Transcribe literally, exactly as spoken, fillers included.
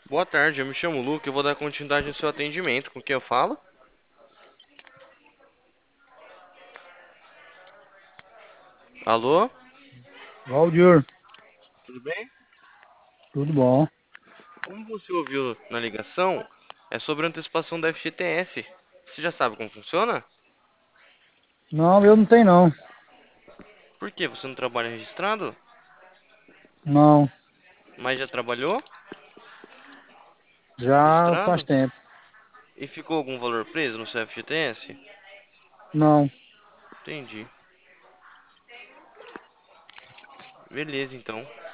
Boa tarde, eu me chamo Luke, eu vou dar continuidade no seu atendimento. Com quem eu falo? Alô? Valdir, Tudo bem? tudo bom? Como você ouviu na ligação, é sobre a antecipação da F G T S. Você já sabe como funciona? Não, eu não tenho não. Por quê? Você não trabalha registrado? Não, Mas já trabalhou já faz registrado? tempo. E ficou algum valor preso no seu F G T S? Não, Entendi. Beleza, então.